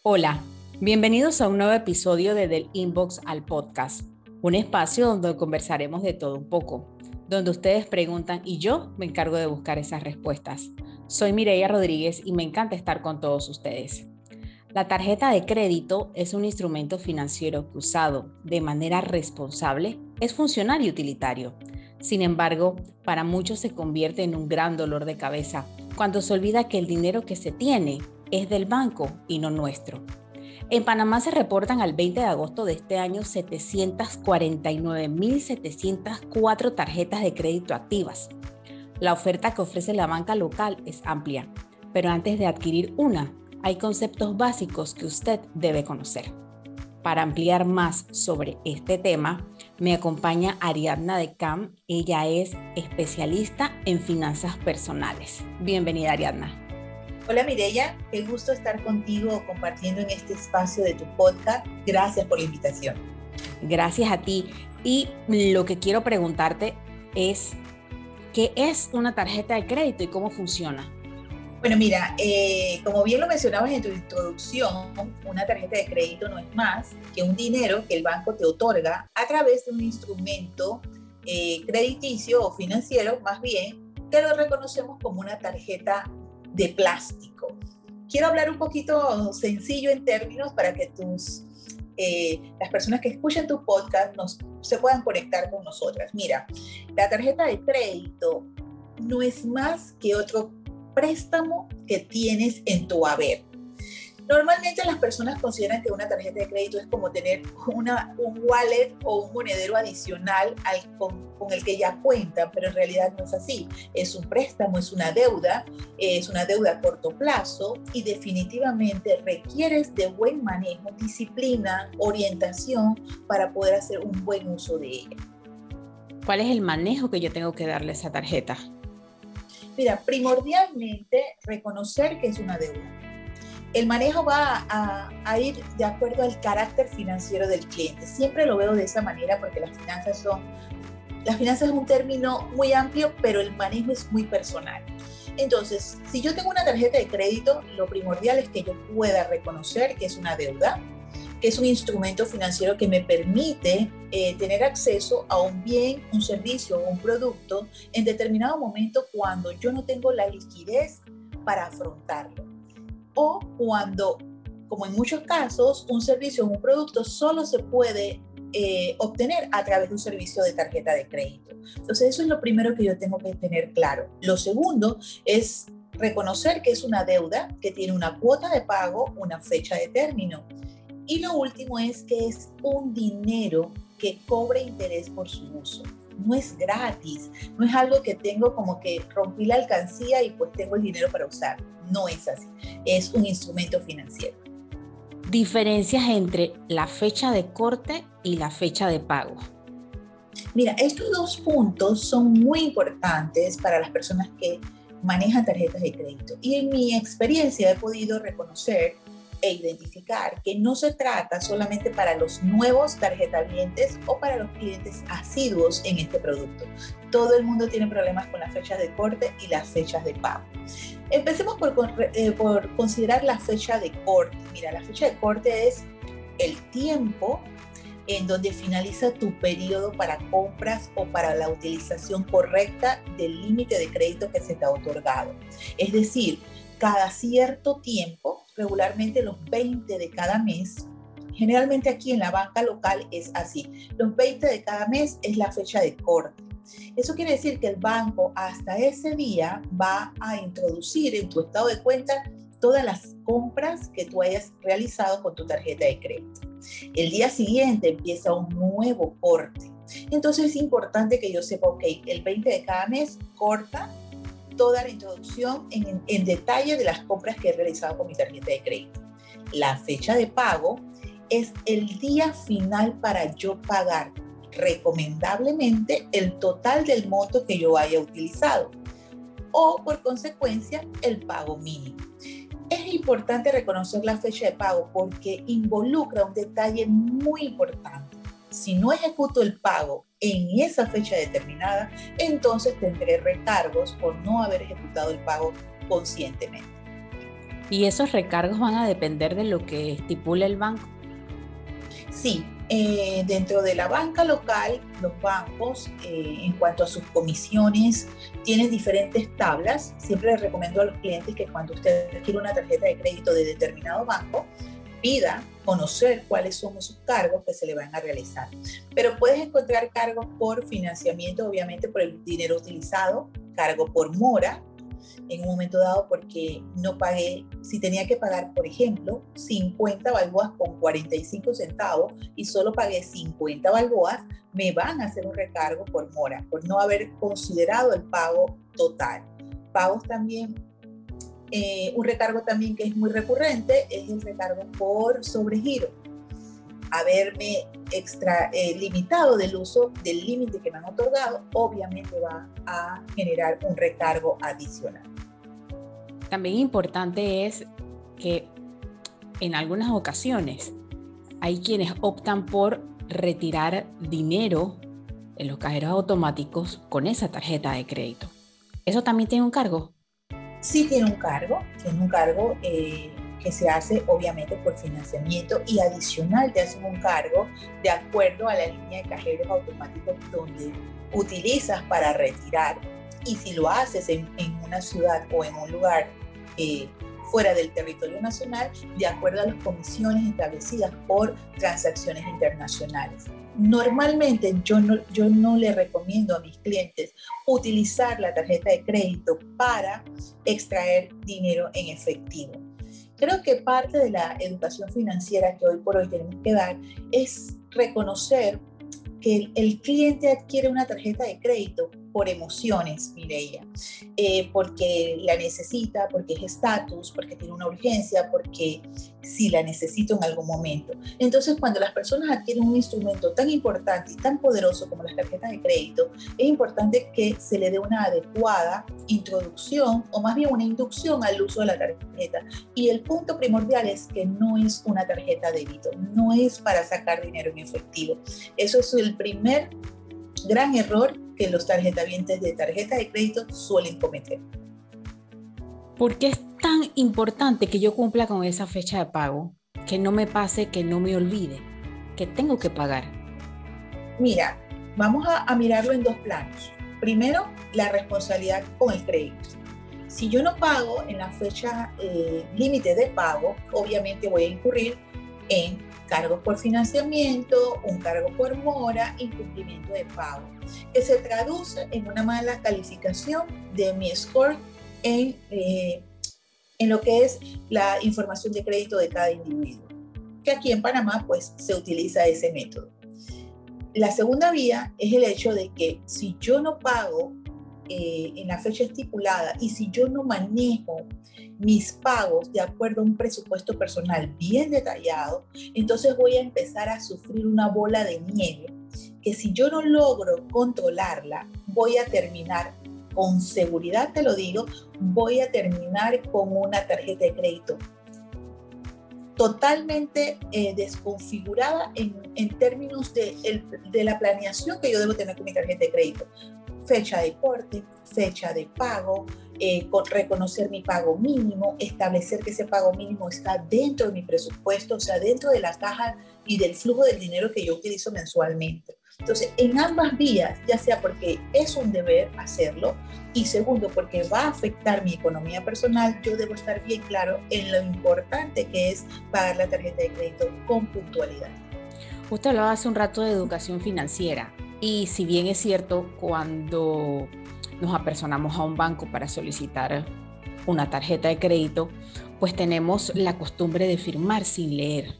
Hola, bienvenidos a un nuevo episodio de Del Inbox al Podcast, un espacio donde conversaremos de todo un poco, donde ustedes preguntan y yo me encargo de buscar esas respuestas. Soy Mireya Rodríguez y me encanta estar con todos ustedes. La tarjeta de crédito es un instrumento financiero que usado de manera responsable es funcional y utilitario. Sin embargo, para muchos se convierte en un gran dolor de cabeza cuando se olvida que el dinero que se tiene es del banco y no nuestro. En Panamá se reportan al 20 de agosto de este año 749.704 tarjetas de crédito activas. La oferta que ofrece la banca local es amplia, pero antes de adquirir una, hay conceptos básicos que usted debe conocer. Para ampliar más sobre este tema, me acompaña Ariadna de Cam. Ella es especialista en finanzas personales. Bienvenida, Ariadna. Hola Mireya, qué gusto estar contigo compartiendo en este espacio de tu podcast. Gracias por la invitación. Gracias a ti. Y lo que quiero preguntarte es, ¿qué es una tarjeta de crédito y cómo funciona? Bueno, mira, como bien lo mencionabas en tu introducción, una tarjeta de crédito no es más que un dinero que el banco te otorga a través de un instrumento crediticio o financiero, más bien, que lo reconocemos como una tarjeta de plástico. Quiero hablar un poquito sencillo en términos para que las personas que escuchen tu podcast se puedan conectar con nosotras. Mira, la tarjeta de crédito no es más que otro préstamo que tienes en tu haber. Normalmente las personas consideran que una tarjeta de crédito es como tener un wallet o un monedero adicional con el que ya cuentan, pero en realidad no es así. Es un préstamo, es una deuda a corto plazo y definitivamente requieres de buen manejo, disciplina, orientación para poder hacer un buen uso de ella. ¿Cuál es el manejo que yo tengo que darle a esa tarjeta? Mira, primordialmente reconocer que es una deuda. El manejo va a ir de acuerdo al carácter financiero del cliente. Siempre lo veo de esa manera porque las finanzas es un término muy amplio, pero el manejo es muy personal. Entonces, si yo tengo una tarjeta de crédito, lo primordial es que yo pueda reconocer que es una deuda, que es un instrumento financiero que me permite tener acceso a un bien, un servicio o un producto en determinado momento cuando yo no tengo la liquidez para afrontarlo. O cuando, como en muchos casos, un servicio o un producto solo se puede obtener a través de un servicio de tarjeta de crédito. Entonces, eso es lo primero que yo tengo que tener claro. Lo segundo es reconocer que es una deuda que tiene una cuota de pago, una fecha de término. Y lo último es que es un dinero que cobra interés por su uso. No es gratis, no es algo que tengo como que rompí la alcancía y pues tengo el dinero para usar. No es así, es un instrumento financiero. Diferencias entre la fecha de corte y la fecha de pago. Mira, estos dos puntos son muy importantes para las personas que manejan tarjetas de crédito. Y en mi experiencia he podido reconocer e identificar que no se trata solamente para los nuevos tarjetavientes o para los clientes asiduos en este producto. Todo el mundo tiene problemas con las fechas de corte y las fechas de pago. Empecemos por considerar la fecha de corte. Mira, la fecha de corte es el tiempo en donde finaliza tu periodo para compras o para la utilización correcta del límite de crédito que se te ha otorgado. Es decir, cada cierto tiempo, regularmente los 20 de cada mes, generalmente aquí en la banca local es así, los 20 de cada mes es la fecha de corte. Eso quiere decir que el banco hasta ese día va a introducir en tu estado de cuenta todas las compras que tú hayas realizado con tu tarjeta de crédito. El día siguiente empieza un nuevo corte. Entonces es importante que yo sepa, ok, el 20 de cada mes corta toda la introducción en detalle de las compras que he realizado con mi tarjeta de crédito. La fecha de pago es el día final para yo pagar recomendablemente el total del monto que yo haya utilizado o por consecuencia el pago mínimo. Es importante reconocer la fecha de pago porque involucra un detalle muy importante. Si no ejecuto el pago en esa fecha determinada, entonces tendré recargos por no haber ejecutado el pago conscientemente. ¿Y esos recargos van a depender de lo que estipule el banco? Sí, dentro de la banca local, los bancos, en cuanto a sus comisiones, tienen diferentes tablas. Siempre les recomiendo a los clientes que cuando usted adquiere una tarjeta de crédito de determinado banco, pida conocer cuáles son esos cargos que se le van a realizar. Pero puedes encontrar cargos por financiamiento, obviamente por el dinero utilizado, cargo por mora, en un momento dado porque no pagué, si tenía que pagar, por ejemplo, 50 balboas con 45 centavos y solo pagué 50 balboas, me van a hacer un recargo por mora, por no haber considerado el pago total. Pagos también, un recargo también que es muy recurrente es el recargo por sobregiro. Haberme limitado del uso del límite que me han otorgado, obviamente va a generar un recargo adicional. También importante es que en algunas ocasiones hay quienes optan por retirar dinero en los cajeros automáticos con esa tarjeta de crédito. ¿Eso también tiene un cargo? Sí tiene un cargo que se hace obviamente por financiamiento y adicional te hacen un cargo de acuerdo a la línea de cajeros automáticos donde utilizas para retirar, y si lo haces en una ciudad o en un lugar fuera del territorio nacional, de acuerdo a las comisiones establecidas por transacciones internacionales. Normalmente yo no le recomiendo a mis clientes utilizar la tarjeta de crédito para extraer dinero en efectivo. Creo que parte de la educación financiera que hoy por hoy tenemos que dar es reconocer que el cliente adquiere una tarjeta de crédito por emociones, Mireia, porque la necesita, porque es estatus, porque tiene una urgencia, porque sí la necesito en algún momento. Entonces, cuando las personas adquieren un instrumento tan importante y tan poderoso como las tarjetas de crédito, es importante que se le dé una adecuada introducción o más bien una inducción al uso de la tarjeta. Y el punto primordial es que no es una tarjeta de débito, no es para sacar dinero en efectivo. Eso es el primer gran error que los tarjetavientes de tarjeta de crédito suelen cometer. ¿Por qué es tan importante que yo cumpla con esa fecha de pago? Que no me pase, que no me olvide, que tengo que pagar. Mira, vamos a mirarlo en dos planos. Primero, la responsabilidad con el crédito. Si yo no pago en la fecha límite de pago, obviamente voy a incurrir en cargos por financiamiento, un cargo por mora, incumplimiento de pago, que se traduce en una mala calificación de mi score en lo que es la información de crédito de cada individuo, que aquí en Panamá pues se utiliza ese método. La segunda vía es el hecho de que si yo no pago en la fecha estipulada y si yo no manejo mis pagos de acuerdo a un presupuesto personal bien detallado, entonces voy a empezar a sufrir una bola de nieve que si yo no logro controlarla, voy a terminar, con seguridad te lo digo, voy a terminar con una tarjeta de crédito totalmente desconfigurada en términos de la planeación que yo debo tener con mi tarjeta de crédito. Fecha de corte, fecha de pago, reconocer mi pago mínimo, establecer que ese pago mínimo está dentro de mi presupuesto, o sea, dentro de la caja y del flujo del dinero que yo utilizo mensualmente. Entonces, en ambas vías, ya sea porque es un deber hacerlo y segundo, porque va a afectar mi economía personal, yo debo estar bien claro en lo importante que es pagar la tarjeta de crédito con puntualidad. Usted hablaba hace un rato de educación financiera y si bien es cierto, cuando nos apersonamos a un banco para solicitar una tarjeta de crédito, pues tenemos la costumbre de firmar sin leer.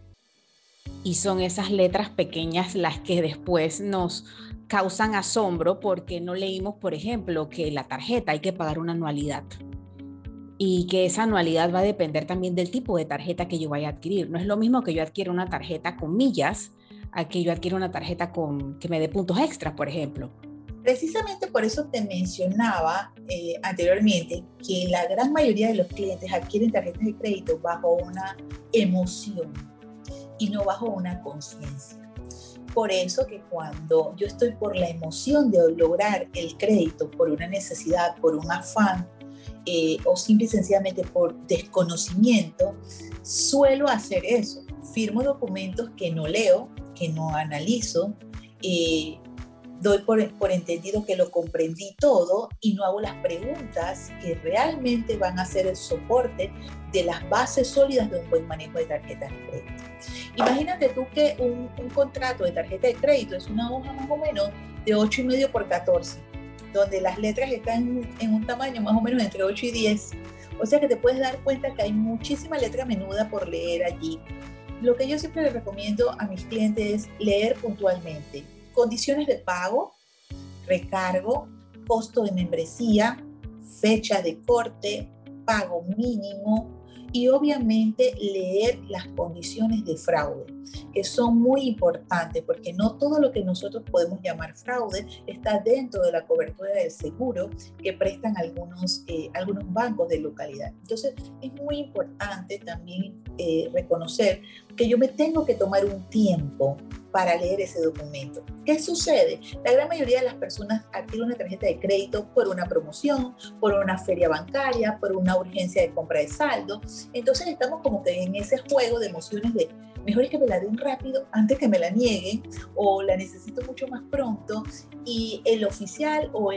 Y son esas letras pequeñas las que después nos causan asombro porque no leímos, por ejemplo, que la tarjeta hay que pagar una anualidad y que esa anualidad va a depender también del tipo de tarjeta que yo vaya a adquirir. No es lo mismo que yo adquiera una tarjeta con millas a que yo adquiera una tarjeta que me dé puntos extras, por ejemplo. Precisamente por eso te mencionaba anteriormente que la gran mayoría de los clientes adquieren tarjetas de crédito bajo una emoción y no bajo una conciencia. Por eso que cuando yo estoy por la emoción de lograr el crédito, por una necesidad, por un afán, o simple y sencillamente por desconocimiento, suelo hacer eso. Firmo documentos que no leo, que no analizo, doy por entendido que lo comprendí todo y no hago las preguntas que realmente van a ser el soporte de las bases sólidas de un buen manejo de tarjetas de crédito. Imagínate tú que un contrato de tarjeta de crédito es una hoja más o menos de 8,5 por 14, donde las letras están en un tamaño más o menos entre 8 y 10. O sea que te puedes dar cuenta que hay muchísima letra menuda por leer allí. Lo que yo siempre les recomiendo a mis clientes es leer puntualmente condiciones de pago, recargo, costo de membresía, fecha de corte, pago mínimo y obviamente leer las condiciones de fraude, que son muy importantes porque no todo lo que nosotros podemos llamar fraude está dentro de la cobertura del seguro que prestan algunos bancos de localidad. Entonces es muy importante también reconocer que yo me tengo que tomar un tiempo para leer ese documento. ¿Qué sucede? La gran mayoría de las personas adquieren una tarjeta de crédito por una promoción, por una feria bancaria, por una urgencia de compra de saldo. Entonces estamos como que en ese juego de emociones de mejor es que me la den rápido antes que me la nieguen o la necesito mucho más pronto y el oficial o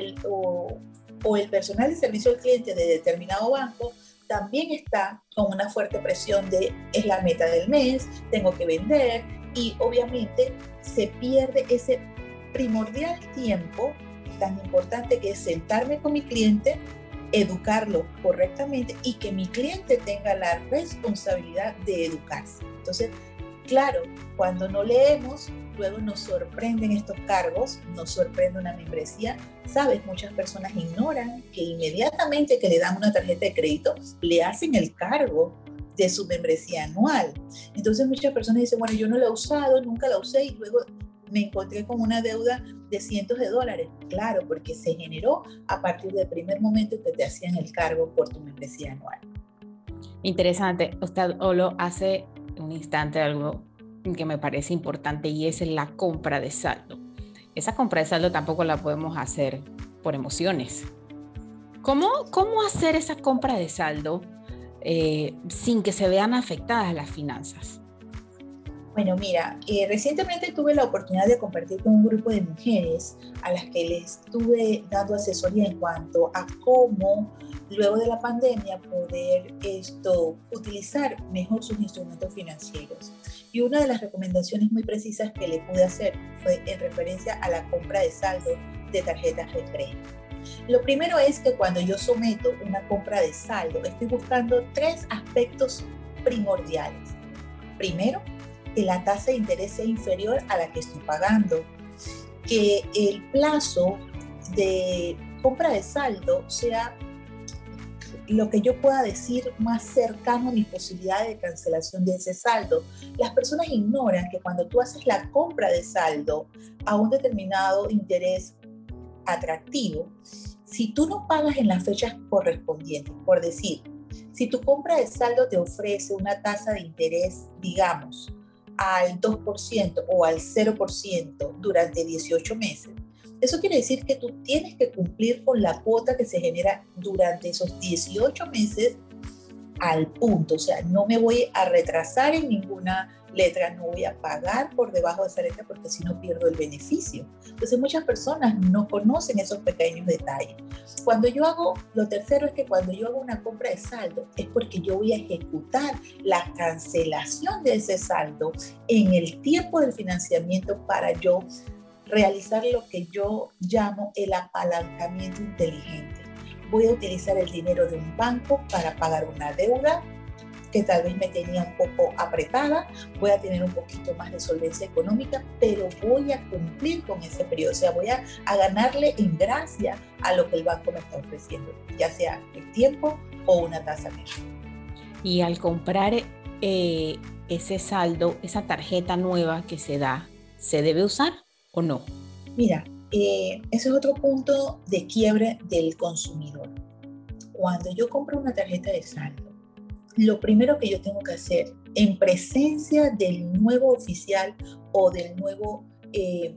el personal de servicio al cliente de determinado banco también está con una fuerte presión de es la meta del mes, tengo que vender y obviamente se pierde ese primordial tiempo tan importante que es sentarme con mi cliente, educarlo correctamente y que mi cliente tenga la responsabilidad de educarse. Entonces, claro, cuando no leemos, luego nos sorprenden estos cargos, nos sorprende una membresía. Sabes, muchas personas ignoran que inmediatamente que le dan una tarjeta de crédito, le hacen el cargo de su membresía anual. Entonces muchas personas dicen, bueno, yo no la he usado, nunca la usé y luego me encontré con una deuda de cientos de dólares. Claro, porque se generó a partir del primer momento que te hacían el cargo por tu membresía anual. Interesante. Usted Olo hace un instante algo que me parece importante y es la compra de saldo. Esa compra de saldo tampoco la podemos hacer por emociones. ¿Cómo hacer esa compra de saldo sin que se vean afectadas las finanzas? Bueno, mira, recientemente tuve la oportunidad de compartir con un grupo de mujeres a las que les estuve dando asesoría en cuanto a cómo luego de la pandemia poder utilizar mejor sus instrumentos financieros. Y una de las recomendaciones muy precisas que le pude hacer fue en referencia a la compra de saldo de tarjetas de crédito. Lo primero es que cuando yo someto una compra de saldo, estoy buscando 3 aspectos primordiales. Primero, que la tasa de interés sea inferior a la que estoy pagando, que el plazo de compra de saldo sea lo que yo pueda decir más cercano a mi posibilidad de cancelación de ese saldo. Las personas ignoran que cuando tú haces la compra de saldo a un determinado interés atractivo, si tú no pagas en las fechas correspondientes, por decir, si tu compra de saldo te ofrece una tasa de interés, digamos, al 2% o al 0% durante 18 meses, eso quiere decir que tú tienes que cumplir con la cuota que se genera durante esos 18 meses al punto. O sea, no me voy a retrasar en ninguna letra, no voy a pagar por debajo de esa letra porque si no pierdo el beneficio. Entonces muchas personas no conocen esos pequeños detalles. Lo tercero es que cuando yo hago una compra de saldo es porque yo voy a ejecutar la cancelación de ese saldo en el tiempo del financiamiento para yo realizar lo que yo llamo el apalancamiento inteligente. Voy a utilizar el dinero de un banco para pagar una deuda que tal vez me tenía un poco apretada, voy a tener un poquito más de solvencia económica, pero voy a cumplir con ese periodo, o sea, voy a ganarle en gracia a lo que el banco me está ofreciendo, ya sea el tiempo o una tasa menor. Y al comprar ese saldo, esa tarjeta nueva que se da, ¿se debe usar o no? Mira, ese es otro punto de quiebre del consumidor. Cuando yo compro una tarjeta de saldo, lo primero que yo tengo que hacer en presencia del nuevo oficial o del nuevo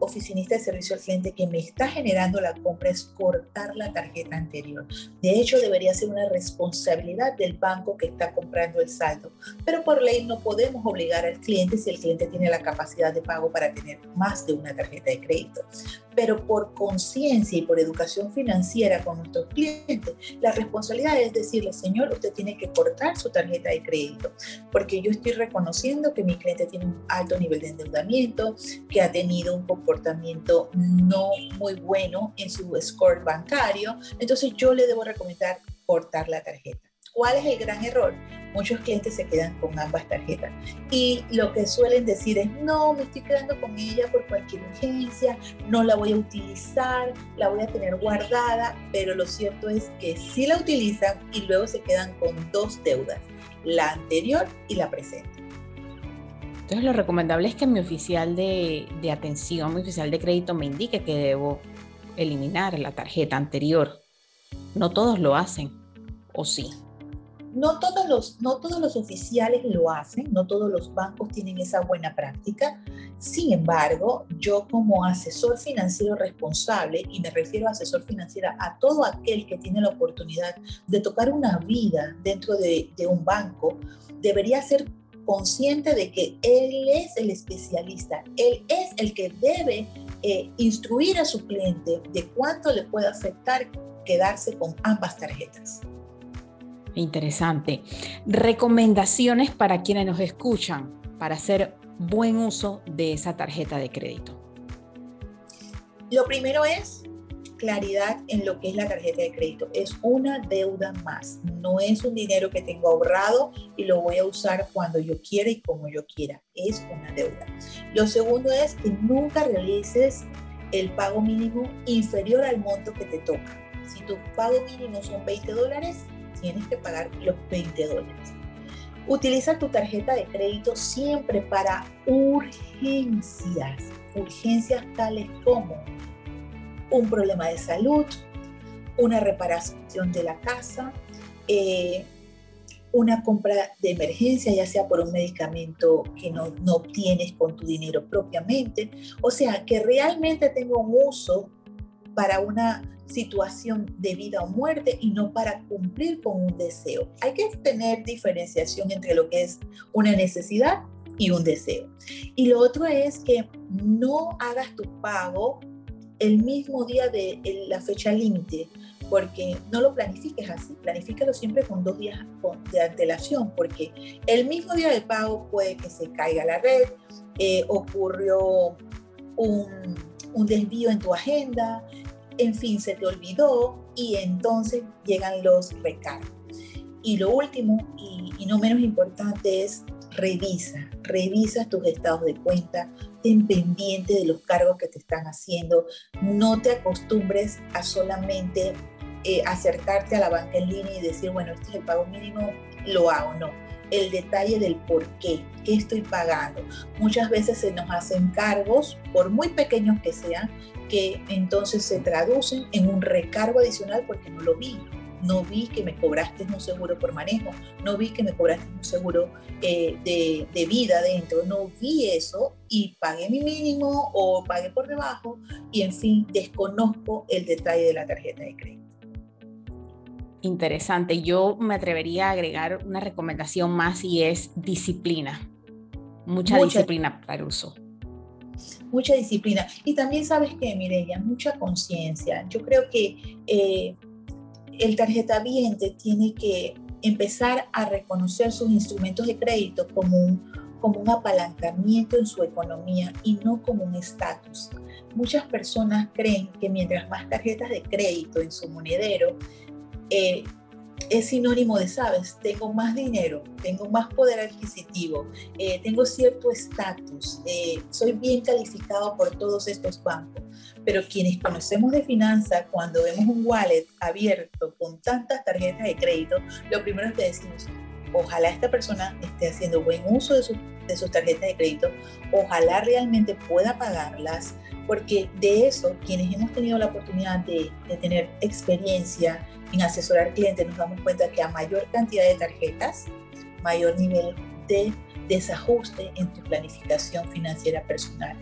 oficinista de servicio al cliente que me está generando la compra es cortar la tarjeta anterior. De hecho, debería ser una responsabilidad del banco que está comprando el saldo, pero por ley no podemos obligar al cliente si el cliente tiene la capacidad de pago para tener más de una tarjeta de crédito. Pero por conciencia y por educación financiera con nuestros clientes, la responsabilidad es decirle, señor, usted tiene que cortar su tarjeta de crédito, porque yo estoy reconociendo que mi cliente tiene un alto nivel de endeudamiento, que ha tenido un comportamiento no muy bueno en su score bancario, entonces yo le debo recomendar cortar la tarjeta. ¿Cuál es el gran error? Muchos clientes se quedan con ambas tarjetas y lo que suelen decir es, no, me estoy quedando con ella por cualquier urgencia, no la voy a utilizar, la voy a tener guardada, pero lo cierto es que sí la utilizan y luego se quedan con dos deudas, la anterior y la presente. Entonces lo recomendable es que mi oficial de atención, mi oficial de crédito me indique que debo eliminar la tarjeta anterior. No todos lo hacen, ¿o sí? No todos los oficiales lo hacen, no todos los bancos tienen esa buena práctica. Sin embargo, yo como asesor financiero responsable, y me refiero a asesor financiero a todo aquel que tiene la oportunidad de tocar una vida dentro de un banco, debería ser consciente de que él es el especialista, él es el que debe instruir a su cliente de cuánto le puede afectar quedarse con ambas tarjetas. Interesante. Recomendaciones para quienes nos escuchan para hacer buen uso de esa tarjeta de crédito. Lo primero es claridad en lo que es la tarjeta de crédito. Es una deuda más, no es un dinero que tengo ahorrado y lo voy a usar cuando yo quiera y como yo quiera. Es una deuda. Lo segundo es que nunca realices el pago mínimo inferior al monto que te toca. Si tu pago mínimo son $20, tienes que pagar los $20. Utiliza tu tarjeta de crédito siempre para urgencias tales como un problema de salud, una reparación de la casa, una compra de emergencia, ya sea por un medicamento que no obtienes con tu dinero propiamente. O sea, que realmente tenga un uso para una situación de vida o muerte y no para cumplir con un deseo. Hay que tener diferenciación entre lo que es una necesidad y un deseo. Y lo otro es que no hagas tu pago el mismo día de la fecha límite, porque no lo planifiques así, planifícalo siempre con 2 días de antelación, porque el mismo día del pago puede que se caiga la red, ocurrió un desvío en tu agenda, en fin, se te olvidó y entonces llegan los recargos. Y lo último y no menos importante es revisa tus estados de cuenta, ten pendiente de los cargos que te están haciendo, no te acostumbres a solamente acercarte a la banca en línea y decir, bueno, este es el pago mínimo, lo hago, no. El detalle del por qué estoy pagando. Muchas veces se nos hacen cargos, por muy pequeños que sean, que entonces se traducen en un recargo adicional porque no lo vi. No vi que me cobraste un seguro por manejo, no vi que me cobraste un seguro de vida dentro, no vi eso y pagué mi mínimo o pagué por debajo y en fin, desconozco el detalle de la tarjeta de crédito. Interesante. Yo me atrevería a agregar una recomendación más y es disciplina. Mucha disciplina para el uso. Mucha disciplina. Y también sabes que, Mireya, mucha conciencia. Yo creo que el tarjetaviente tiene que empezar a reconocer sus instrumentos de crédito como un apalancamiento en su economía y no como un estatus. Muchas personas creen que mientras más tarjetas de crédito en su monedero, es sinónimo de, ¿sabes? Tengo más dinero, tengo más poder adquisitivo, tengo cierto estatus, soy bien calificado por todos estos bancos. Pero quienes conocemos de finanzas, cuando vemos un wallet abierto con tantas tarjetas de crédito, lo primero es que decimos, ojalá esta persona esté haciendo buen uso de sus tarjetas de crédito, ojalá realmente pueda pagarlas, porque de eso, quienes hemos tenido la oportunidad de tener experiencia en asesorar clientes, nos damos cuenta que a mayor cantidad de tarjetas, mayor nivel de desajuste en tu planificación financiera personal.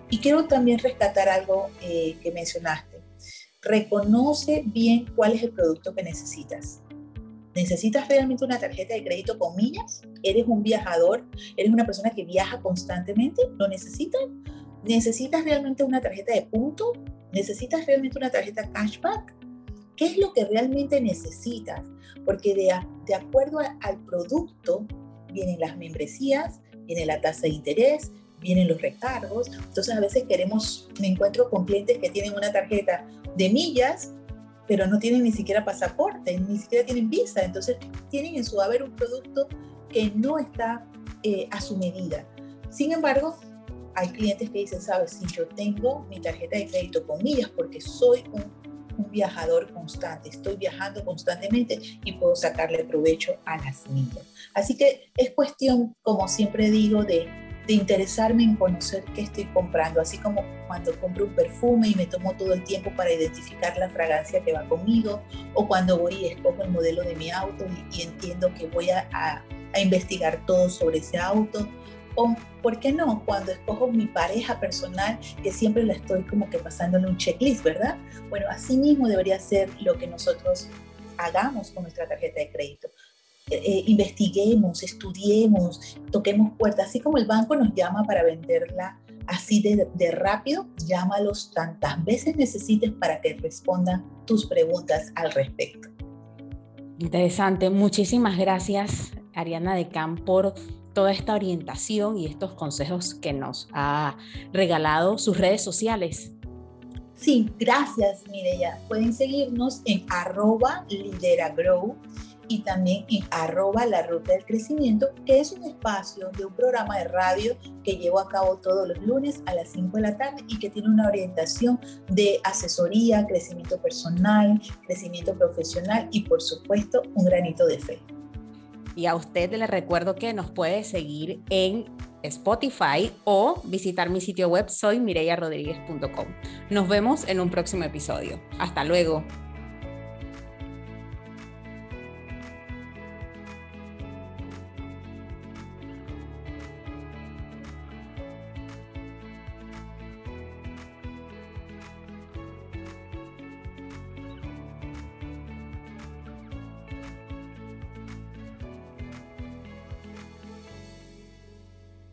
Y quiero también rescatar algo que mencionaste. Reconoce bien cuál es el producto que necesitas. ¿Necesitas realmente una tarjeta de crédito con millas? ¿Eres un viajador? ¿Eres una persona que viaja constantemente? ¿Lo necesitas? ¿Necesitas realmente una tarjeta de punto? ¿Necesitas realmente una tarjeta cashback? ¿Qué es lo que realmente necesitas? Porque de acuerdo al producto vienen las membresías, viene la tasa de interés, vienen los recargos. Entonces a veces me encuentro con clientes que tienen una tarjeta de millas, pero no tienen ni siquiera pasaporte, ni siquiera tienen visa. Entonces tienen en su haber un producto que no está a su medida. Sin embargo, hay clientes que dicen, sabes, si yo tengo mi tarjeta de crédito con millas porque soy un viajador constante, estoy viajando constantemente y puedo sacarle provecho a las millas. Así que es cuestión, como siempre digo, de interesarme en conocer qué estoy comprando, así como cuando compro un perfume y me tomo todo el tiempo para identificar la fragancia que va conmigo, o cuando voy y escojo el modelo de mi auto y entiendo que voy a investigar todo sobre ese auto, o, ¿por qué no?, cuando escojo mi pareja personal, que siempre la estoy como que pasándole un checklist, ¿verdad? Bueno, así mismo debería ser lo que nosotros hagamos con nuestra tarjeta de crédito. Investiguemos, estudiemos, toquemos puertas, así como el banco nos llama para venderla así de rápido, llámalos tantas veces necesites para que respondan tus preguntas al respecto. Interesante, muchísimas gracias, Ariana Decán, por toda esta orientación y estos consejos que nos ha regalado. Sus redes sociales. Sí, gracias, Mireya. Pueden seguirnos en @lideragrow y también en @la ruta del crecimiento, que es un espacio de un programa de radio que llevo a cabo todos los lunes a las 5 de la tarde y que tiene una orientación de asesoría, crecimiento personal, crecimiento profesional y, por supuesto, un granito de fe. Y a usted le recuerdo que nos puede seguir en Spotify o visitar mi sitio web soymireyarodriguez.com. Nos vemos en un próximo episodio. Hasta luego.